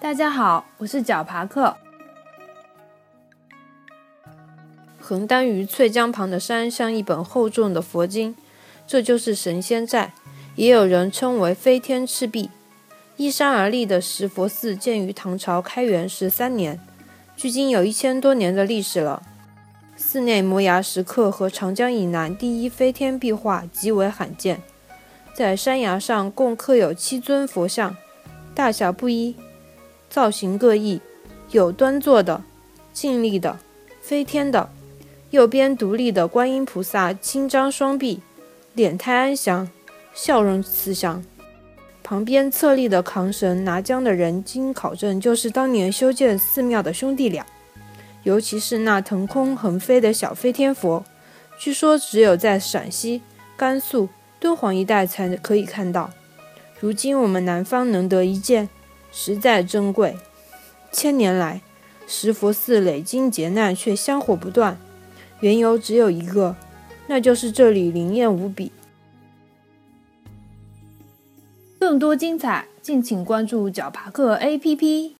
大家好，我是角爬克。横担于翠江旁的山像一本厚重的佛经，这就是神仙寨，也有人称为飞天赤壁。依山而立的石佛寺建于唐朝开元13年，距今有1000多年的历史了。寺内摩崖石刻和长江以南第一飞天壁画极为罕见，在山崖上共刻有7尊佛像，大小不一，造型各异，有端坐的、静立的、飞天的。右边独立的观音菩萨轻张双臂，脸态安详，笑容慈祥。旁边侧立的扛绳拿浆的人，经考证就是当年修建寺庙的兄弟俩。尤其是那腾空横飞的小飞天佛，据说只有在陕西、甘肃、敦煌一带才可以看到。如今我们南方能得一见，实在珍贵。1000年来，石佛寺累经劫难却香火不断，缘由只有一个，那就是这里灵验无比。更多精彩，敬请关注角爬克 APP。